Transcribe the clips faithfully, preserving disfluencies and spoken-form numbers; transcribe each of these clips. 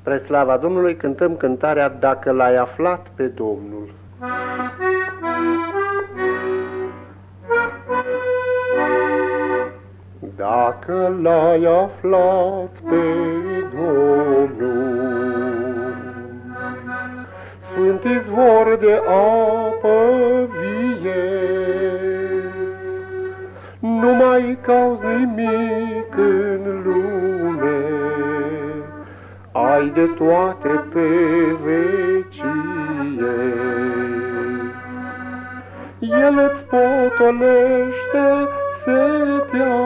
Spre slava Domnului cântăm cântarea Dacă l-ai aflat pe Domnul. Dacă l-ai aflat pe Domnul, Sfânt izvor de apă vie, nu mai cauți nimic în lume, ai de toate pe vecie. El îți potolește setea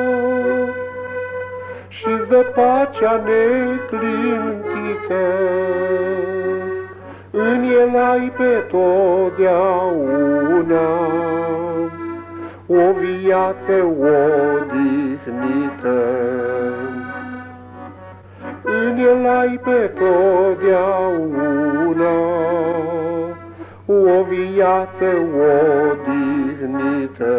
și-ți dă pacea neclintită. În el ai pe totdeauna o viață odihnită. În el ai pe totdeauna o viață odihnită.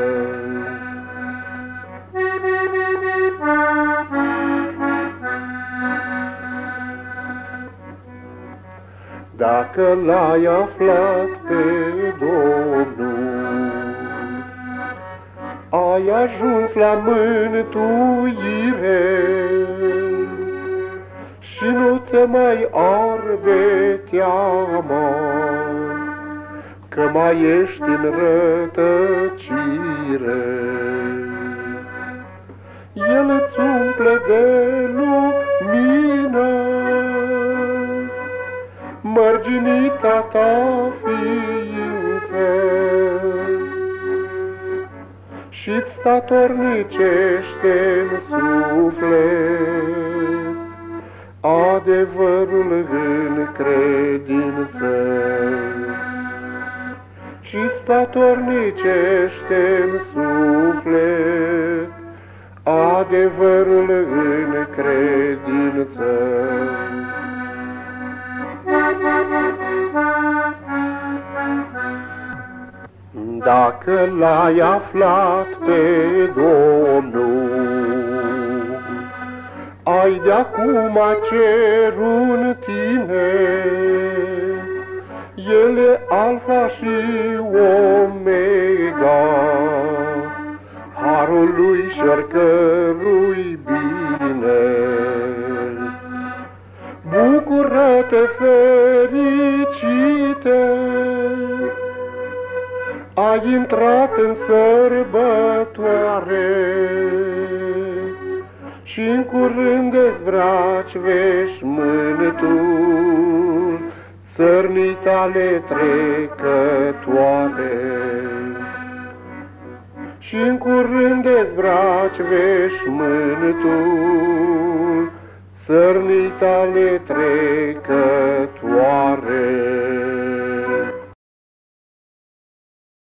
Dacă l-ai aflat pe Domnul, ai ajuns la mântuire și nu te mai arde teama că mai ești în rătăcire. El îți umple de lumină mărginita ta ființă și-ți statornicește în suflet adevărul în credință. Și statornicește în suflet adevărul în credință. Dacă l-ai aflat pe Domnul, ai de-acum cerul în tine. El e Alfa și Omega, harul lui și oricărui bine. Bucură-te, fericite, ai intrat în sărbătoare și în curând dezbraci veșmântul țărnii tale trecătoare. Și în curând dezbraci veșmântul țărnii tale trecătoare.